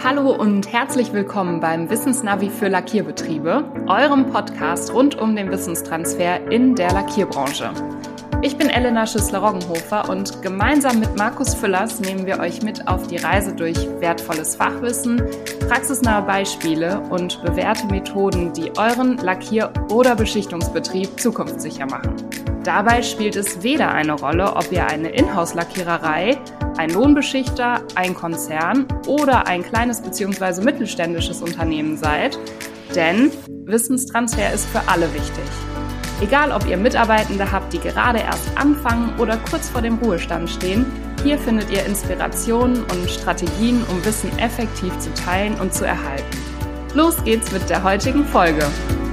Hallo und herzlich willkommen beim Wissensnavi für Lackierbetriebe, eurem Podcast rund um den Wissenstransfer in der Lackierbranche. Ich bin Elena Schüssler-Roggenhofer und gemeinsam mit Markus Füllers nehmen wir euch mit auf die Reise durch wertvolles Fachwissen, praxisnahe Beispiele und bewährte Methoden, die euren Lackier- oder Beschichtungsbetrieb zukunftssicher machen. Dabei spielt es weder eine Rolle, ob ihr eine Inhouse-Lackiererei, ein Lohnbeschichter, ein Konzern oder ein kleines bzw. mittelständisches Unternehmen seid, denn Wissenstransfer ist für alle wichtig. Egal, ob ihr Mitarbeitende habt, die gerade erst anfangen oder kurz vor dem Ruhestand stehen, hier findet ihr Inspirationen und Strategien, um Wissen effektiv zu teilen und zu erhalten. Los geht's mit der heutigen Folge.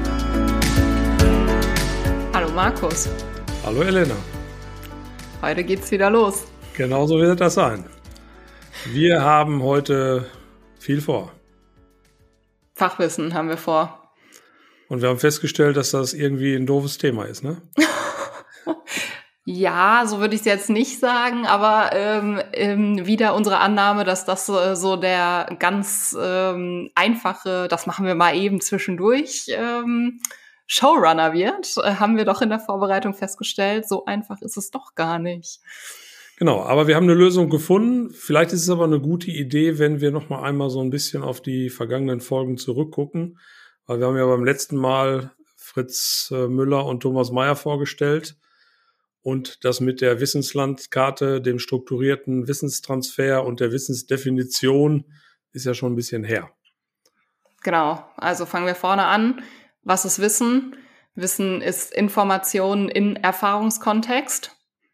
Hallo Markus. Hallo Elena. Heute geht's wieder los. Genauso wird das sein. Wir haben heute viel vor. Fachwissen haben wir vor. Und wir haben festgestellt, dass das irgendwie ein doofes Thema ist, ne? Ja, so würde ich es jetzt nicht sagen, aber wieder unsere Annahme, dass das so der ganz einfache, das machen wir mal eben zwischendurch, Showrunner wird, haben wir doch in der Vorbereitung festgestellt. So einfach ist es doch gar nicht. Genau, aber wir haben eine Lösung gefunden. Vielleicht ist es aber eine gute Idee, wenn wir noch mal einmal so ein bisschen auf die vergangenen Folgen zurückgucken. Weil wir haben ja beim letzten Mal Fritz Müller und Thomas Meyer vorgestellt und das mit der Wissenslandkarte, dem strukturierten Wissenstransfer und der Wissensdefinition ist ja schon ein bisschen her. Genau, also fangen wir vorne an. Was ist Wissen? Wissen ist Information in Erfahrungskontext.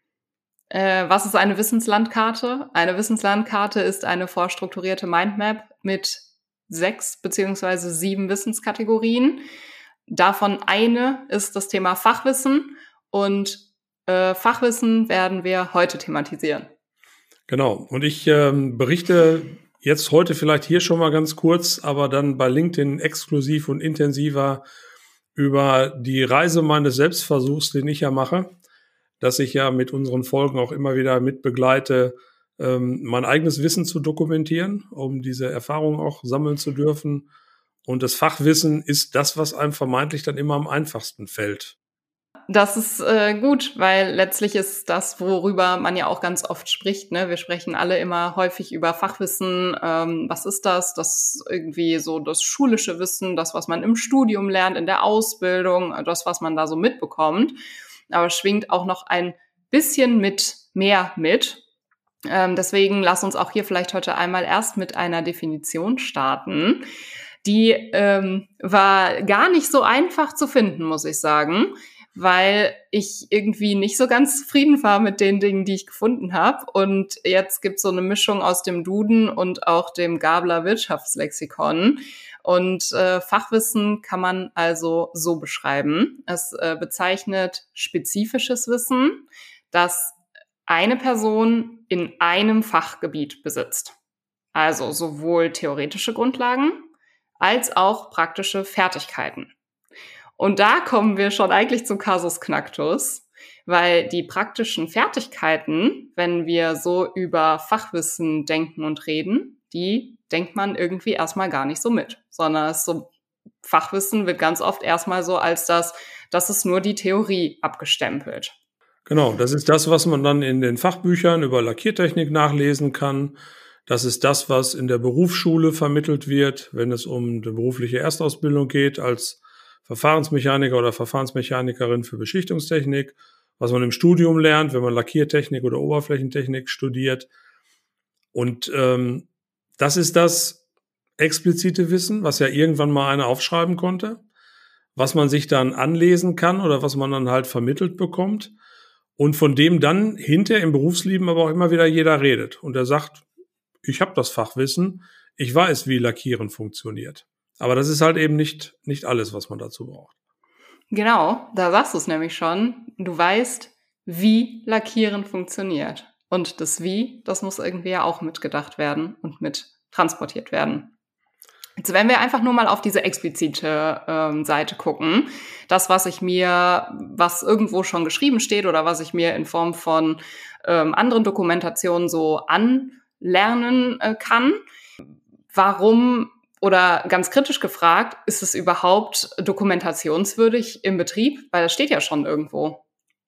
Was ist eine Wissenslandkarte? Eine Wissenslandkarte ist eine vorstrukturierte Mindmap mit 6 beziehungsweise 7 Wissenskategorien. Davon eine ist das Thema Fachwissen und Fachwissen werden wir heute thematisieren. Genau, und ich berichte jetzt heute vielleicht hier schon mal ganz kurz, aber dann bei LinkedIn exklusiv und intensiver über die Reise meines Selbstversuchs, den ich ja mache, dass ich ja mit unseren Folgen auch immer wieder mitbegleite, mein eigenes Wissen zu dokumentieren, um diese Erfahrungen auch sammeln zu dürfen. Und das Fachwissen ist das, was einem vermeintlich dann immer am einfachsten fällt. Das ist gut, weil letztlich ist das, worüber man ja auch ganz oft spricht, ne? Wir sprechen alle immer häufig über Fachwissen. Was ist das? Das ist irgendwie so das schulische Wissen, das, was man im Studium lernt, in der Ausbildung, das, was man da so mitbekommt. Aber schwingt auch noch ein bisschen mehr mit. Deswegen lass uns auch hier vielleicht heute einmal erst mit einer Definition starten. Die war gar nicht so einfach zu finden, muss ich sagen, weil ich irgendwie nicht so ganz zufrieden war mit den Dingen, die ich gefunden habe. Und jetzt gibt's so eine Mischung aus dem Duden und auch dem Gabler Wirtschaftslexikon. Und Fachwissen kann man also so beschreiben. Es bezeichnet spezifisches Wissen, das eine Person in einem Fachgebiet besitzt. Also sowohl theoretische Grundlagen als auch praktische Fertigkeiten. Und da kommen wir schon eigentlich zum Kasus Knacktus, weil die praktischen Fertigkeiten, wenn wir so über Fachwissen denken und reden, die denkt man irgendwie erstmal gar nicht so mit, sondern es so, Fachwissen wird ganz oft erstmal so als das ist nur die Theorie abgestempelt. Genau, das ist das, was man dann in den Fachbüchern über Lackiertechnik nachlesen kann. Das ist das, was in der Berufsschule vermittelt wird, wenn es um die berufliche Erstausbildung geht, als Verfahrensmechaniker oder Verfahrensmechanikerin für Beschichtungstechnik, was man im Studium lernt, wenn man Lackiertechnik oder Oberflächentechnik studiert. Und das ist das explizite Wissen, was ja irgendwann mal einer aufschreiben konnte, was man sich dann anlesen kann oder was man dann halt vermittelt bekommt und von dem dann hinterher im Berufsleben aber auch immer wieder jeder redet. Und er sagt, ich habe das Fachwissen, ich weiß, wie Lackieren funktioniert. Aber das ist halt eben nicht alles, was man dazu braucht. Genau, da sagst du es nämlich schon. Du weißt, wie Lackieren funktioniert. Und das Wie, das muss irgendwie ja auch mitgedacht werden und mit transportiert werden. Jetzt, wenn wir einfach nur mal auf diese explizite Seite gucken, das, was irgendwo schon geschrieben steht oder was ich mir in Form von anderen Dokumentationen so anlernen kann, warum, oder ganz kritisch gefragt, ist es überhaupt dokumentationswürdig im Betrieb? Weil das steht ja schon irgendwo.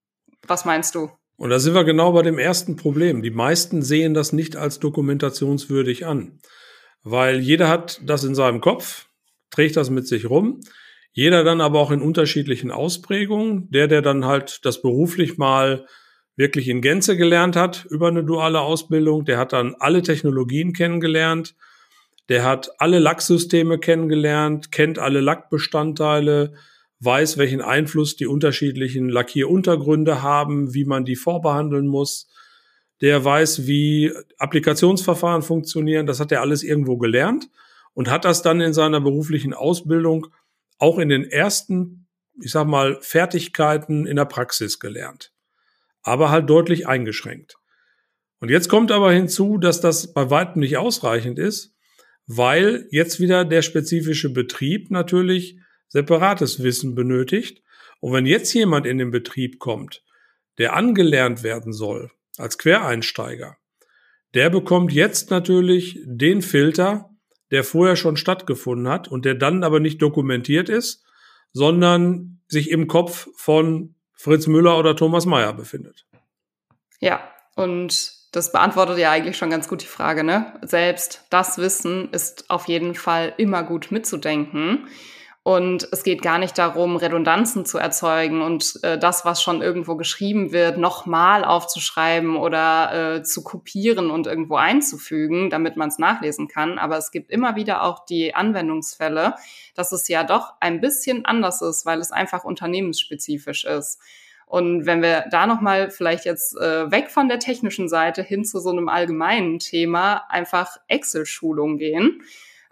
Was meinst du? Und da sind wir genau bei dem ersten Problem. Die meisten sehen das nicht als dokumentationswürdig an, weil jeder hat das in seinem Kopf, trägt das mit sich rum. Jeder dann aber auch in unterschiedlichen Ausprägungen. Der dann halt das beruflich mal wirklich in Gänze gelernt hat über eine duale Ausbildung, der hat dann alle Technologien kennengelernt, der hat alle Lacksysteme kennengelernt, kennt alle Lackbestandteile, weiß, welchen Einfluss die unterschiedlichen Lackieruntergründe haben, wie man die vorbehandeln muss. Der weiß, wie Applikationsverfahren funktionieren. Das hat er alles irgendwo gelernt und hat das dann in seiner beruflichen Ausbildung auch in den ersten, ich sag mal, Fertigkeiten in der Praxis gelernt. Aber halt deutlich eingeschränkt. Und jetzt kommt aber hinzu, dass das bei weitem nicht ausreichend ist, weil jetzt wieder der spezifische Betrieb natürlich separates Wissen benötigt. Und wenn jetzt jemand in den Betrieb kommt, der angelernt werden soll als Quereinsteiger, der bekommt jetzt natürlich den Filter, der vorher schon stattgefunden hat und der dann aber nicht dokumentiert ist, sondern sich im Kopf von Fritz Müller oder Thomas Mayer befindet. Ja, und das beantwortet ja eigentlich schon ganz gut die Frage, ne? Selbst das Wissen ist auf jeden Fall immer gut mitzudenken. Und es geht gar nicht darum, Redundanzen zu erzeugen und das, was schon irgendwo geschrieben wird, nochmal aufzuschreiben oder zu kopieren und irgendwo einzufügen, damit man es nachlesen kann. Aber es gibt immer wieder auch die Anwendungsfälle, dass es ja doch ein bisschen anders ist, weil es einfach unternehmensspezifisch ist. Und wenn wir da nochmal vielleicht jetzt weg von der technischen Seite hin zu so einem allgemeinen Thema, einfach Excel-Schulung gehen.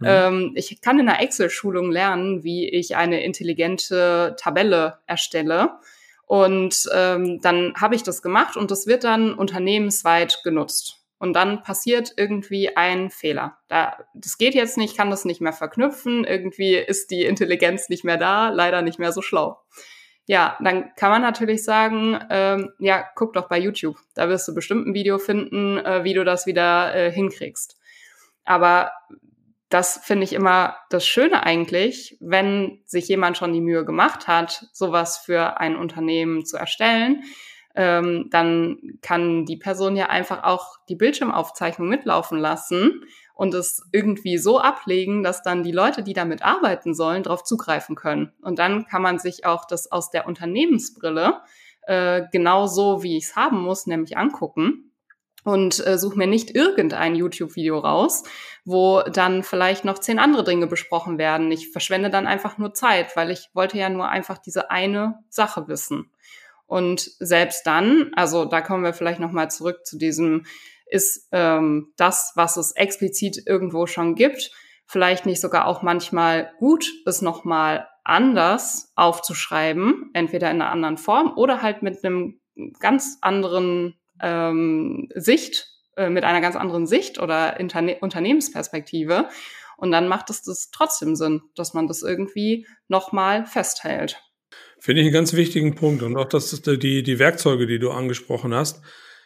Ich kann in einer Excel-Schulung lernen, wie ich eine intelligente Tabelle erstelle. Und dann habe ich das gemacht und das wird dann unternehmensweit genutzt. Und dann passiert irgendwie ein Fehler. Das geht jetzt nicht, kann das nicht mehr verknüpfen. Irgendwie ist die Intelligenz nicht mehr da, leider nicht mehr so schlau. Ja, dann kann man natürlich sagen, ja, guck doch bei YouTube. Da wirst du bestimmt ein Video finden, wie du das wieder hinkriegst. Aber das finde ich immer das Schöne eigentlich, wenn sich jemand schon die Mühe gemacht hat, sowas für ein Unternehmen zu erstellen, dann kann die Person ja einfach auch die Bildschirmaufzeichnung mitlaufen lassen und es irgendwie so ablegen, dass dann die Leute, die damit arbeiten sollen, darauf zugreifen können. Und dann kann man sich auch das aus der Unternehmensbrille genauso, wie ich es haben muss, nämlich angucken. Und suche mir nicht irgendein YouTube-Video raus, wo dann vielleicht noch 10 andere Dinge besprochen werden. Ich verschwende dann einfach nur Zeit, weil ich wollte ja nur einfach diese eine Sache wissen. Und selbst dann, also da kommen wir vielleicht nochmal zurück zu diesem, ist das, was es explizit irgendwo schon gibt, vielleicht nicht sogar auch manchmal gut, es nochmal anders aufzuschreiben, entweder in einer anderen Form oder halt mit einem ganz anderen Sicht, mit einer ganz anderen Sicht oder Unternehmensperspektive. Und dann macht es das trotzdem Sinn, dass man das irgendwie nochmal festhält. Finde ich einen ganz wichtigen Punkt. Und auch die Werkzeuge, die du angesprochen hast.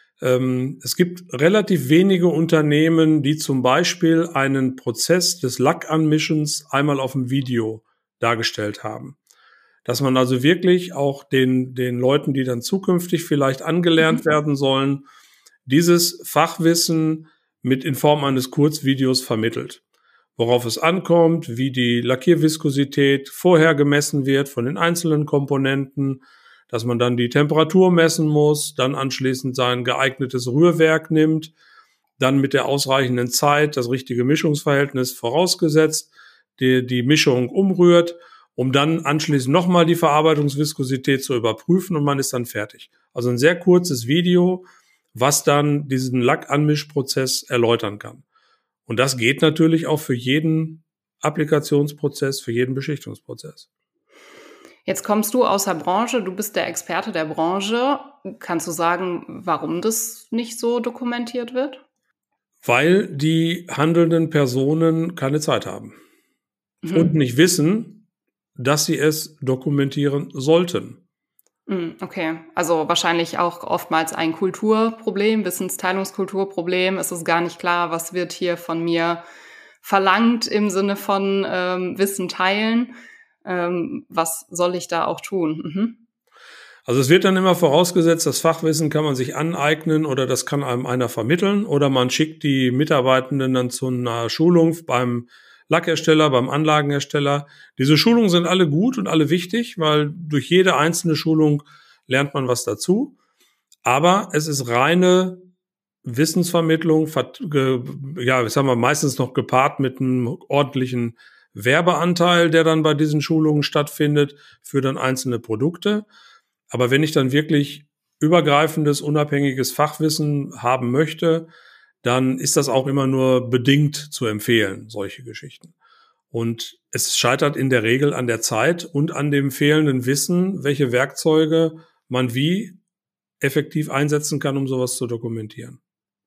Es gibt relativ wenige Unternehmen, die zum Beispiel einen Prozess des Lackanmischens einmal auf dem Video dargestellt haben. Dass man also wirklich auch den Leuten, die dann zukünftig vielleicht angelernt werden sollen, dieses Fachwissen in Form eines Kurzvideos vermittelt. Worauf es ankommt, wie die Lackierviskosität vorher gemessen wird von den einzelnen Komponenten, dass man dann die Temperatur messen muss, dann anschließend sein geeignetes Rührwerk nimmt, dann mit der ausreichenden Zeit das richtige Mischungsverhältnis vorausgesetzt, die Mischung umrührt, um dann anschließend nochmal die Verarbeitungsviskosität zu überprüfen und man ist dann fertig. Also ein sehr kurzes Video, was dann diesen Lackanmischprozess erläutern kann. Und das geht natürlich auch für jeden Applikationsprozess, für jeden Beschichtungsprozess. Jetzt kommst du aus der Branche, du bist der Experte der Branche. Kannst du sagen, warum das nicht so dokumentiert wird? Weil die handelnden Personen keine Zeit haben und nicht wissen, dass sie es dokumentieren sollten. Okay, also wahrscheinlich auch oftmals ein Kulturproblem, Wissensteilungskulturproblem. Es ist gar nicht klar, was wird hier von mir verlangt im Sinne von Wissen teilen. Was soll ich da auch tun? Mhm. Also es wird dann immer vorausgesetzt, das Fachwissen kann man sich aneignen oder das kann einem einer vermitteln oder man schickt die Mitarbeitenden dann zu einer Schulung beim Lackhersteller, beim Anlagenhersteller. Diese Schulungen sind alle gut und alle wichtig, weil durch jede einzelne Schulung lernt man was dazu. Aber es ist reine Wissensvermittlung, ja, ich sag mal, meistens noch gepaart mit einem ordentlichen Werbeanteil, der dann bei diesen Schulungen stattfindet für dann einzelne Produkte. Aber wenn ich dann wirklich übergreifendes, unabhängiges Fachwissen haben möchte, dann ist das auch immer nur bedingt zu empfehlen, solche Geschichten. Und es scheitert in der Regel an der Zeit und an dem fehlenden Wissen, welche Werkzeuge man wie effektiv einsetzen kann, um sowas zu dokumentieren.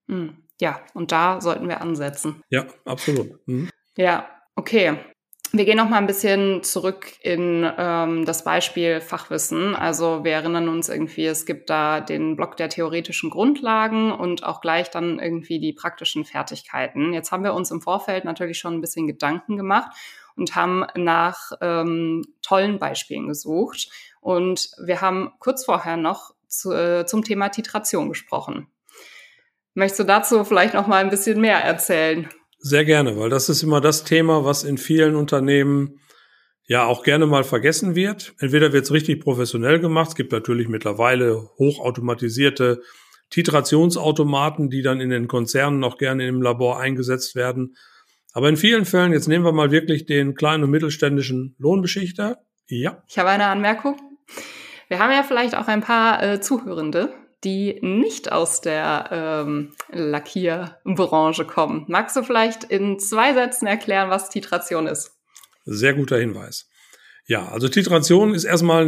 Ja, und da sollten wir ansetzen. Ja, absolut. Mhm. Ja, okay. Wir gehen noch mal ein bisschen zurück in das Beispiel Fachwissen. Also wir erinnern uns irgendwie, es gibt da den Block der theoretischen Grundlagen und auch gleich dann irgendwie die praktischen Fertigkeiten. Jetzt haben wir uns im Vorfeld natürlich schon ein bisschen Gedanken gemacht und haben nach tollen Beispielen gesucht. Und wir haben kurz vorher noch zum Thema Titration gesprochen. Möchtest du dazu vielleicht noch mal ein bisschen mehr erzählen? Sehr gerne, weil das ist immer das Thema, was in vielen Unternehmen ja auch gerne mal vergessen wird. Entweder wird es richtig professionell gemacht. Es gibt natürlich mittlerweile hochautomatisierte Titrationsautomaten, die dann in den Konzernen auch gerne im Labor eingesetzt werden. Aber in vielen Fällen, jetzt nehmen wir mal wirklich den kleinen und mittelständischen Lohnbeschichter. Ja. Ich habe eine Anmerkung. Wir haben ja vielleicht auch ein paar Zuhörende, die nicht aus der Lackierbranche kommen. Magst du vielleicht in 2 Sätzen erklären, was Titration ist? Sehr guter Hinweis. Ja, also Titration ist erstmal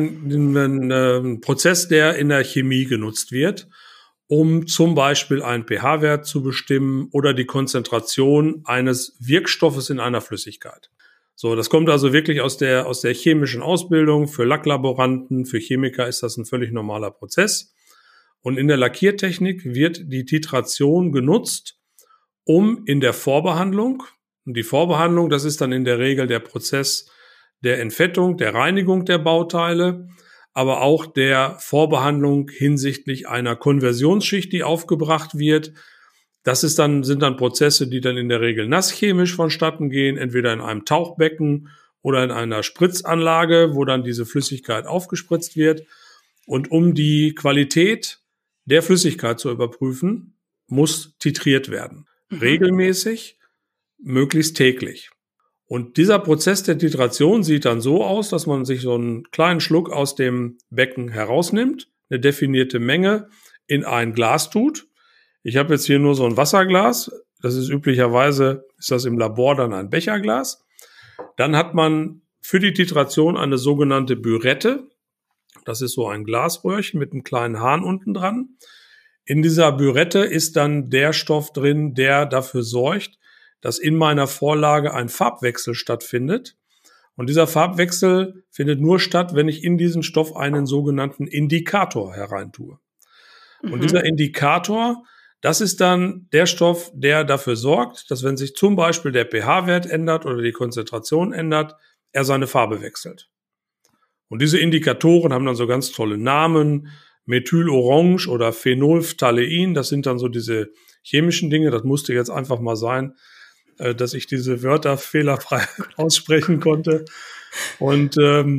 ein Prozess, der in der Chemie genutzt wird, um zum Beispiel einen pH-Wert zu bestimmen oder die Konzentration eines Wirkstoffes in einer Flüssigkeit. So, das kommt also wirklich aus der chemischen Ausbildung. Für Lacklaboranten, für Chemiker ist das ein völlig normaler Prozess. Und in der Lackiertechnik wird die Titration genutzt, um in der Vorbehandlung, und die Vorbehandlung, das ist dann in der Regel der Prozess der Entfettung, der Reinigung der Bauteile, aber auch der Vorbehandlung hinsichtlich einer Konversionsschicht, die aufgebracht wird. Das sind dann Prozesse, die dann in der Regel nasschemisch vonstatten gehen, entweder in einem Tauchbecken oder in einer Spritzanlage, wo dann diese Flüssigkeit aufgespritzt wird. Und um die Qualität der Flüssigkeit zu überprüfen, muss titriert werden. Regelmäßig, möglichst täglich. Und dieser Prozess der Titration sieht dann so aus, dass man sich so einen kleinen Schluck aus dem Becken herausnimmt, eine definierte Menge in ein Glas tut. Ich habe jetzt hier nur so ein Wasserglas. Das ist üblicherweise, ist das im Labor dann ein Becherglas. Dann hat man für die Titration eine sogenannte Bürette. Das ist so ein Glasröhrchen mit einem kleinen Hahn unten dran. In dieser Bürette ist dann der Stoff drin, der dafür sorgt, dass in meiner Vorlage ein Farbwechsel stattfindet. Und dieser Farbwechsel findet nur statt, wenn ich in diesen Stoff einen sogenannten Indikator hereintue. Und dieser Indikator, das ist dann der Stoff, der dafür sorgt, dass wenn sich zum Beispiel der pH-Wert ändert oder die Konzentration ändert, er seine Farbe wechselt. Und diese Indikatoren haben dann so ganz tolle Namen, Methylorange oder Phenolphthalein, das sind dann so diese chemischen Dinge, das musste jetzt einfach mal sein, dass ich diese Wörter fehlerfrei aussprechen konnte. Und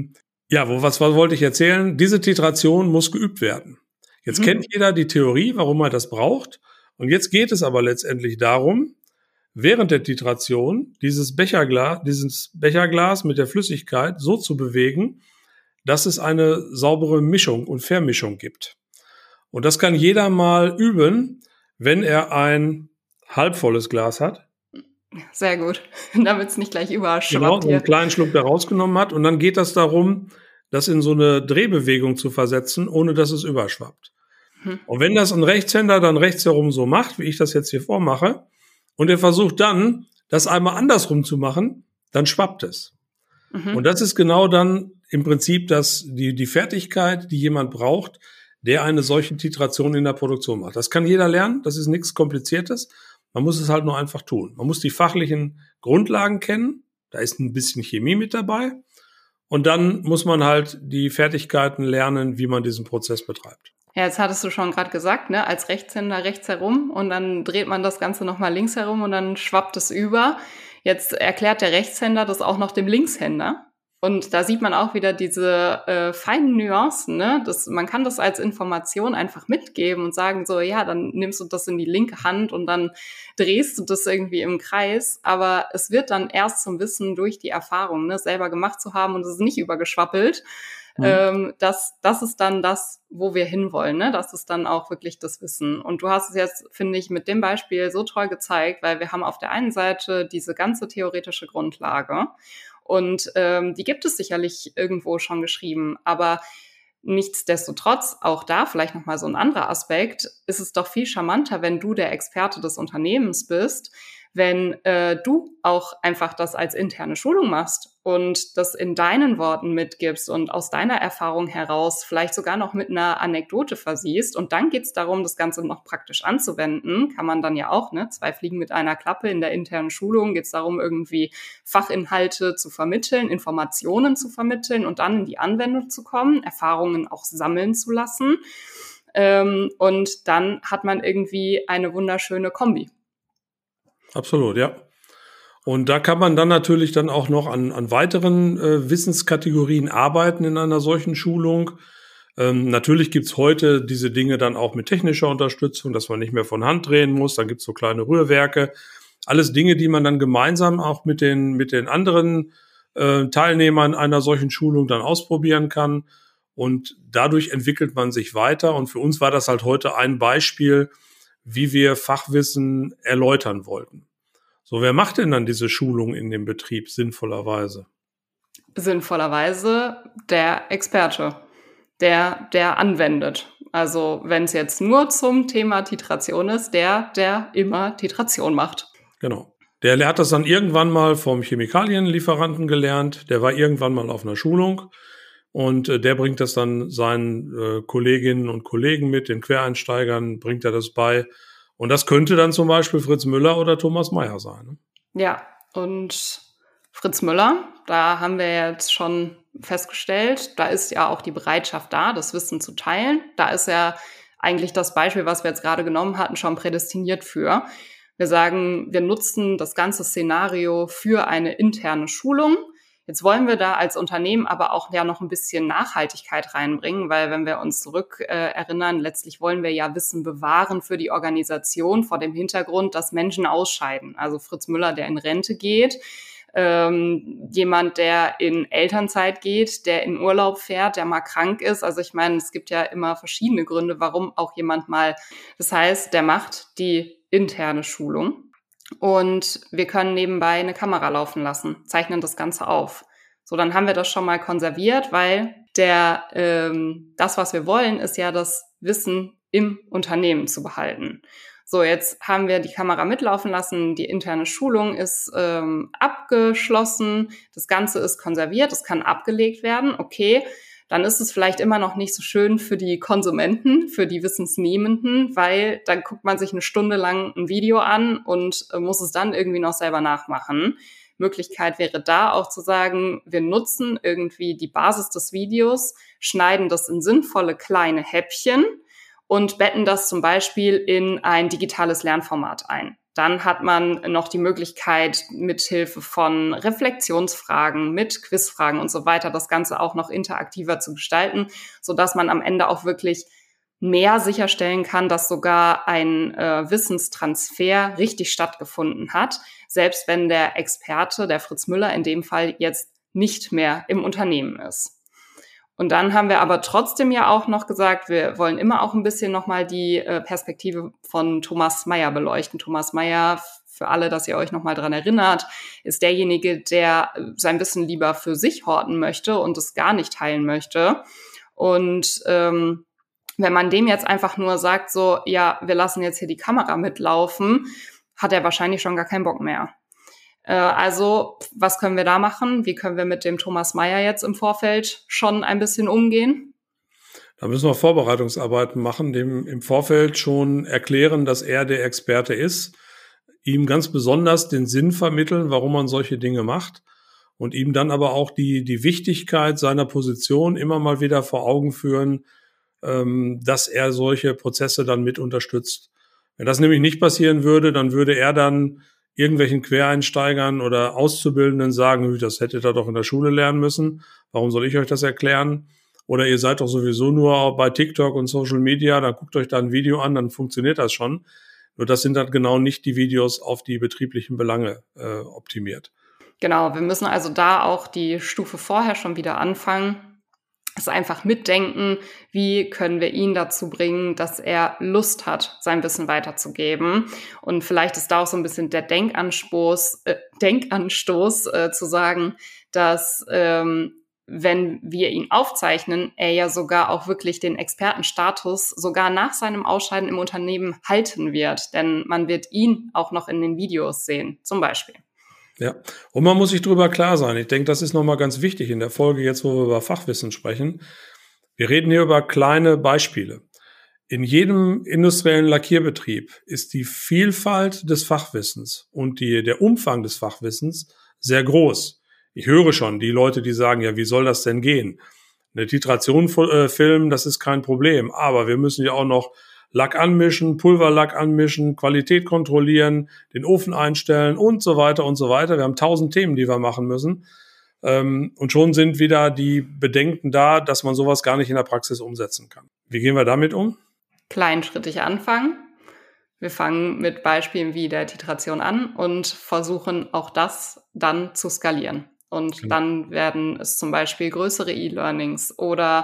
was wollte ich erzählen? Diese Titration muss geübt werden. Jetzt kennt jeder die Theorie, warum er das braucht. Und jetzt geht es aber letztendlich darum, während der Titration dieses Becherglas mit der Flüssigkeit so zu bewegen, dass es eine saubere Mischung und Vermischung gibt. Und das kann jeder mal üben, wenn er ein halbvolles Glas hat. Sehr gut, damit es nicht gleich überschwappt. Genau, einen kleinen Schluck da rausgenommen hat. Und dann geht das darum, das in so eine Drehbewegung zu versetzen, ohne dass es überschwappt. Und wenn das ein Rechtshänder dann rechts herum so macht, wie ich das jetzt hier vormache, und er versucht dann, das einmal andersrum zu machen, dann schwappt es. Und das ist genau dann im Prinzip die Fertigkeit, die jemand braucht, der eine solche Titration in der Produktion macht. Das kann jeder lernen, das ist nichts Kompliziertes. Man muss es halt nur einfach tun. Man muss die fachlichen Grundlagen kennen. Da ist ein bisschen Chemie mit dabei. Und dann muss man halt die Fertigkeiten lernen, wie man diesen Prozess betreibt. Ja, jetzt hattest du schon gerade gesagt, ne, als Rechtshänder rechts herum und dann dreht man das Ganze nochmal links herum und dann schwappt es über. Jetzt erklärt der Rechtshänder das auch noch dem Linkshänder. Und da sieht man auch wieder diese feinen Nuancen, ne? Man kann das als Information einfach mitgeben und sagen so, ja, dann nimmst du das in die linke Hand und dann drehst du das irgendwie im Kreis. Aber es wird dann erst zum Wissen durch die Erfahrung, ne, selber gemacht zu haben und es ist nicht übergeschwappelt. Das ist dann das, wo wir hinwollen, ne? Das ist dann auch wirklich das Wissen. Und du hast es jetzt, finde ich, mit dem Beispiel so toll gezeigt, weil wir haben auf der einen Seite diese ganze theoretische Grundlage und die gibt es sicherlich irgendwo schon geschrieben, aber nichtsdestotrotz, auch da vielleicht nochmal so ein anderer Aspekt, ist es doch viel charmanter, wenn du der Experte des Unternehmens bist, wenn du auch einfach das als interne Schulung machst und das in deinen Worten mitgibst und aus deiner Erfahrung heraus vielleicht sogar noch mit einer Anekdote versiehst. Und dann geht's darum, das Ganze noch praktisch anzuwenden. Kann man dann ja auch, ne? 2 Fliegen mit einer Klappe. In der internen Schulung geht's darum, irgendwie Fachinhalte zu vermitteln, Informationen zu vermitteln und dann in die Anwendung zu kommen, Erfahrungen auch sammeln zu lassen. Und dann hat man irgendwie eine wunderschöne Kombi. Absolut, ja. Und da kann man dann natürlich dann auch noch an weiteren Wissenskategorien arbeiten in einer solchen Schulung. Natürlich gibt's heute diese Dinge dann auch mit technischer Unterstützung, dass man nicht mehr von Hand drehen muss. Dann gibt's so kleine Rührwerke. Alles Dinge, die man dann gemeinsam auch mit den anderen Teilnehmern einer solchen Schulung dann ausprobieren kann. Und dadurch entwickelt man sich weiter. Und für uns war das halt heute ein Beispiel, wie wir Fachwissen erläutern wollten. So, wer macht denn dann diese Schulung in dem Betrieb sinnvollerweise? Sinnvollerweise der Experte, der anwendet. Also wenn es jetzt nur zum Thema Titration ist, der immer Titration macht. Genau. Der hat das dann irgendwann mal vom Chemikalienlieferanten gelernt. Der war irgendwann mal auf einer Schulung. Und der bringt das dann seinen Kolleginnen und Kollegen mit, den Quereinsteigern, bringt er das bei. Und das könnte dann zum Beispiel Fritz Müller oder Thomas Mayer sein. Ne? Ja, und Fritz Müller, da haben wir jetzt schon festgestellt, da ist ja auch die Bereitschaft da, das Wissen zu teilen. Da ist ja eigentlich das Beispiel, was wir jetzt gerade genommen hatten, schon prädestiniert für. Wir sagen, wir nutzen das ganze Szenario für eine interne Schulung. Jetzt wollen wir da als Unternehmen aber auch ja noch ein bisschen Nachhaltigkeit reinbringen, weil wenn wir uns zurück erinnern, letztlich wollen wir ja Wissen bewahren für die Organisation vor dem Hintergrund, dass Menschen ausscheiden. Also Fritz Müller, der in Rente geht, jemand, der in Elternzeit geht, der in Urlaub fährt, der mal krank ist. Also ich meine, es gibt ja immer verschiedene Gründe, warum auch jemand mal, das heißt, der macht die interne Schulung. Und wir können nebenbei eine Kamera laufen lassen, zeichnen das Ganze auf. So, dann haben wir das schon mal konserviert, weil das, was wir wollen, ist ja das Wissen im Unternehmen zu behalten. So, jetzt haben wir die Kamera mitlaufen lassen, die interne Schulung ist abgeschlossen, das Ganze ist konserviert, es kann abgelegt werden, okay. Dann ist es vielleicht immer noch nicht so schön für die Konsumenten, für die Wissensnehmenden, weil dann guckt man sich eine Stunde lang ein Video an und muss es dann irgendwie noch selber nachmachen. Möglichkeit wäre da auch zu sagen, wir nutzen irgendwie die Basis des Videos, schneiden das in sinnvolle kleine Häppchen und betten das zum Beispiel in ein digitales Lernformat ein. Dann hat man noch die Möglichkeit, mithilfe von Reflexionsfragen, mit Quizfragen und so weiter, das Ganze auch noch interaktiver zu gestalten, sodass man am Ende auch wirklich mehr sicherstellen kann, dass sogar ein Wissenstransfer richtig stattgefunden hat, selbst wenn der Experte, der Fritz Müller in dem Fall, jetzt nicht mehr im Unternehmen ist. Und dann haben wir aber trotzdem ja auch noch gesagt, wir wollen immer auch ein bisschen nochmal die Perspektive von Thomas Mayer beleuchten. Thomas Mayer, für alle, dass ihr euch nochmal dran erinnert, ist derjenige, der sein Wissen lieber für sich horten möchte und es gar nicht teilen möchte. Und wenn man dem jetzt einfach nur sagt, so, ja, wir lassen jetzt hier die Kamera mitlaufen, hat er wahrscheinlich schon gar keinen Bock mehr. Also, was können wir da machen? Wie können wir mit dem Thomas Mayer jetzt im Vorfeld schon ein bisschen umgehen? Da müssen wir Vorbereitungsarbeiten machen, dem im Vorfeld schon erklären, dass er der Experte ist. ihm ganz besonders den Sinn vermitteln, warum man solche Dinge macht und ihm dann aber auch die Wichtigkeit seiner Position immer mal wieder vor Augen führen, dass er solche Prozesse dann mit unterstützt. Wenn das nämlich nicht passieren würde, dann würde er dann irgendwelchen Quereinsteigern oder Auszubildenden sagen, das hättet ihr doch in der Schule lernen müssen, warum soll ich euch das erklären? Oder ihr seid doch sowieso nur bei TikTok und Social Media, dann guckt euch da ein Video an, dann funktioniert das schon. Nur das sind dann genau nicht die Videos auf die betrieblichen Belange optimiert. Genau, wir müssen also da auch die Stufe vorher schon wieder anfangen. Das einfach mitdenken, wie können wir ihn dazu bringen, dass er Lust hat, sein Wissen weiterzugeben. Und vielleicht ist da auch so ein bisschen der Denkanstoß zu sagen, dass wenn wir ihn aufzeichnen, er ja sogar auch wirklich den Expertenstatus sogar nach seinem Ausscheiden im Unternehmen halten wird. Denn man wird ihn auch noch in den Videos sehen, zum Beispiel. Ja, und man muss sich darüber klar sein. Ich denke, das ist nochmal ganz wichtig in der Folge jetzt, wo wir über Fachwissen sprechen. Wir reden hier über kleine Beispiele. In jedem industriellen Lackierbetrieb ist die Vielfalt des Fachwissens und der Umfang des Fachwissens sehr groß. Ich höre schon die Leute, die sagen, ja, wie soll das denn gehen? Eine Titration filmen, das ist kein Problem. Aber wir müssen ja auch noch Lack anmischen, Pulverlack anmischen, Qualität kontrollieren, den Ofen einstellen und so weiter und so weiter. Wir haben 1000 Themen, die wir machen müssen. Und schon sind wieder die Bedenken da, dass man sowas gar nicht in der Praxis umsetzen kann. Wie gehen wir damit um? Kleinschrittig anfangen. Wir fangen mit Beispielen wie der Titration an und versuchen auch das dann zu skalieren. Und dann werden es zum Beispiel größere E-Learnings oder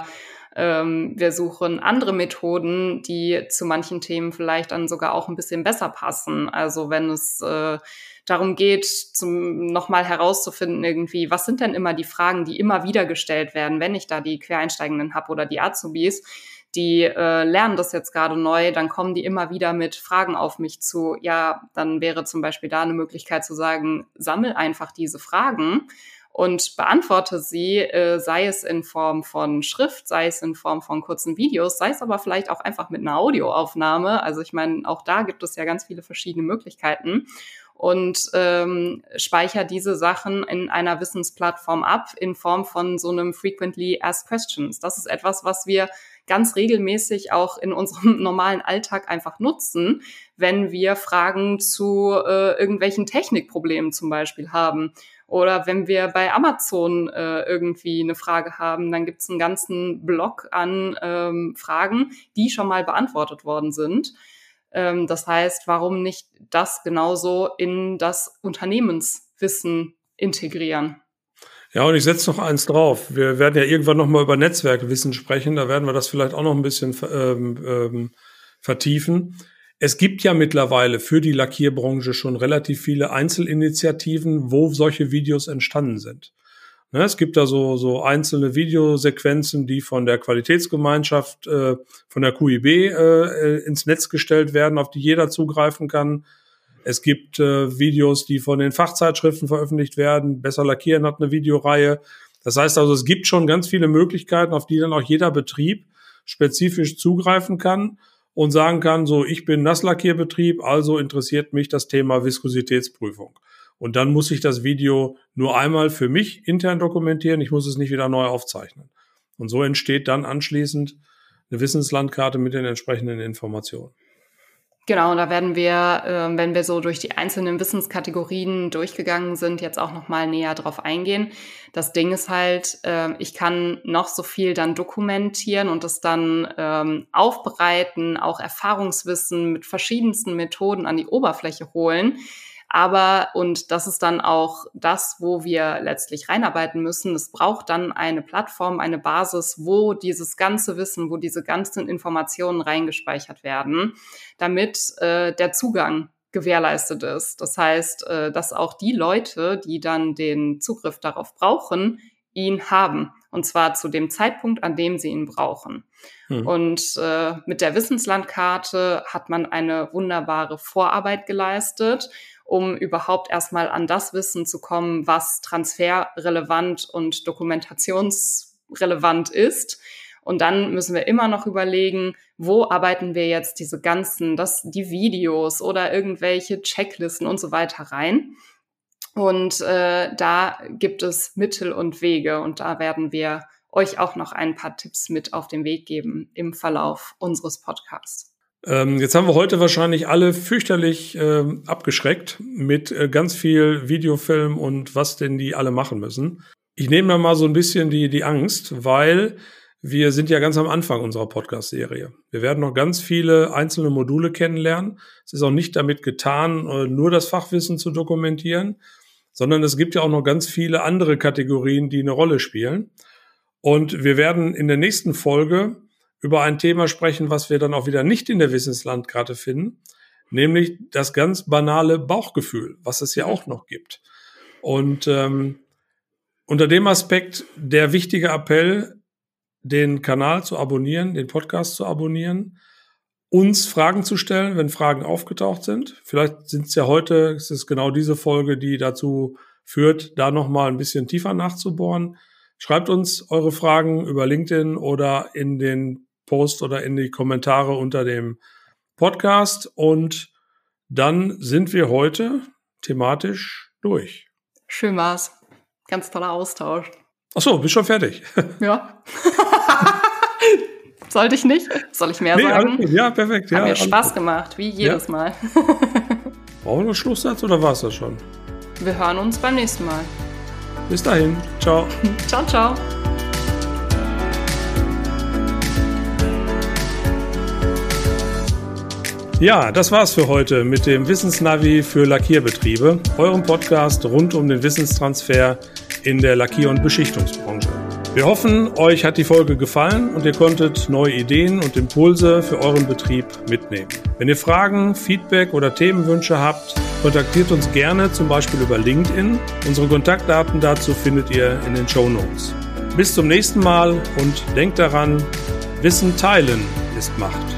wir suchen andere Methoden, die zu manchen Themen vielleicht dann sogar auch ein bisschen besser passen. Also wenn es darum geht, nochmal herauszufinden irgendwie, was sind denn immer die Fragen, die immer wieder gestellt werden, wenn ich da die Quereinsteigenden habe oder die Azubis, die lernen das jetzt gerade neu, dann kommen die immer wieder mit Fragen auf mich zu. Ja, dann wäre zum Beispiel da eine Möglichkeit zu sagen, sammel einfach diese Fragen und beantworte sie, sei es in Form von Schrift, sei es in Form von kurzen Videos, sei es aber vielleicht auch einfach mit einer Audioaufnahme. Also ich meine, auch da gibt es ja ganz viele verschiedene Möglichkeiten. Und speicher diese Sachen in einer Wissensplattform ab in Form von so einem Frequently Asked Questions. Das ist etwas, was wir ganz regelmäßig auch in unserem normalen Alltag einfach nutzen, wenn wir Fragen zu irgendwelchen Technikproblemen zum Beispiel haben. Oder wenn wir bei Amazon irgendwie eine Frage haben, dann gibt es einen ganzen Block an Fragen, die schon mal beantwortet worden sind. Das heißt, warum nicht das genauso in das Unternehmenswissen integrieren? Ja, und ich setze noch eins drauf. Wir werden ja irgendwann nochmal über Netzwerkwissen sprechen. Da werden wir das vielleicht auch noch ein bisschen vertiefen. Es gibt ja mittlerweile für die Lackierbranche schon relativ viele Einzelinitiativen, wo solche Videos entstanden sind. Ne, es gibt da so einzelne Videosequenzen, die von der Qualitätsgemeinschaft, von der QIB ins Netz gestellt werden, auf die jeder zugreifen kann. Es gibt Videos, die von den Fachzeitschriften veröffentlicht werden. Besser Lackieren hat eine Videoreihe. Das heißt also, es gibt schon ganz viele Möglichkeiten, auf die dann auch jeder Betrieb spezifisch zugreifen kann und sagen kann, so, ich bin Nasslackierbetrieb, also interessiert mich das Thema Viskositätsprüfung. Und dann muss ich das Video nur einmal für mich intern dokumentieren. Ich muss es nicht wieder neu aufzeichnen. Und so entsteht dann anschließend eine Wissenslandkarte mit den entsprechenden Informationen. Genau, da werden wir, wenn wir so durch die einzelnen Wissenskategorien durchgegangen sind, jetzt auch nochmal näher drauf eingehen. Das Ding ist halt, ich kann noch so viel dann dokumentieren und es dann aufbereiten, auch Erfahrungswissen mit verschiedensten Methoden an die Oberfläche holen. Aber, und das ist dann auch das, wo wir letztlich reinarbeiten müssen, es braucht dann eine Plattform, eine Basis, wo dieses ganze Wissen, wo diese ganzen Informationen reingespeichert werden, damit der Zugang gewährleistet ist. Das heißt, dass auch die Leute, die dann den Zugriff darauf brauchen, ihn haben. Und zwar zu dem Zeitpunkt, an dem sie ihn brauchen. Und mit der Wissenslandkarte hat man eine wunderbare Vorarbeit geleistet, um überhaupt erstmal an das Wissen zu kommen, was transferrelevant und dokumentationsrelevant ist. Und dann müssen wir immer noch überlegen, wo arbeiten wir jetzt diese die Videos oder irgendwelche Checklisten und so weiter rein. Und da gibt es Mittel und Wege und da werden wir euch auch noch ein paar Tipps mit auf den Weg geben im Verlauf unseres Podcasts. Jetzt haben wir heute wahrscheinlich alle fürchterlich abgeschreckt mit ganz viel Videofilm und was denn die alle machen müssen. Ich nehme da mal so ein bisschen die Angst, weil wir sind ja ganz am Anfang unserer Podcast-Serie. Wir werden noch ganz viele einzelne Module kennenlernen. Es ist auch nicht damit getan, nur das Fachwissen zu dokumentieren, sondern es gibt ja auch noch ganz viele andere Kategorien, die eine Rolle spielen. Und wir werden in der nächsten Folge über ein Thema sprechen, was wir dann auch wieder nicht in der Wissenslandkarte finden, nämlich das ganz banale Bauchgefühl, was es ja auch noch gibt. Und unter dem Aspekt der wichtige Appell, den Kanal zu abonnieren, den Podcast zu abonnieren, uns Fragen zu stellen, wenn Fragen aufgetaucht sind. Vielleicht sind es ja heute, es ist genau diese Folge, die dazu führt, da nochmal ein bisschen tiefer nachzubohren. Schreibt uns eure Fragen über LinkedIn oder in den Post oder in die Kommentare unter dem Podcast. Und dann sind wir heute thematisch durch. Schön war's. Ganz toller Austausch. Ach so, bist schon fertig? Ja. Sollte ich nicht? Soll ich mehr sagen? Ja, perfekt. Hat mir Spaß gemacht, wie jedes Mal. Brauchen wir noch einen Schlusssatz oder war's das schon? Wir hören uns beim nächsten Mal. Bis dahin. Ciao. Ciao, ciao. Ja, das war's für heute mit dem Wissensnavi für Lackierbetriebe, eurem Podcast rund um den Wissenstransfer in der Lackier- und Beschichtungsbranche. Wir hoffen, euch hat die Folge gefallen und ihr konntet neue Ideen und Impulse für euren Betrieb mitnehmen. Wenn ihr Fragen, Feedback oder Themenwünsche habt, kontaktiert uns gerne zum Beispiel über LinkedIn. Unsere Kontaktdaten dazu findet ihr in den Shownotes. Bis zum nächsten Mal und denkt daran, Wissen teilen ist Macht.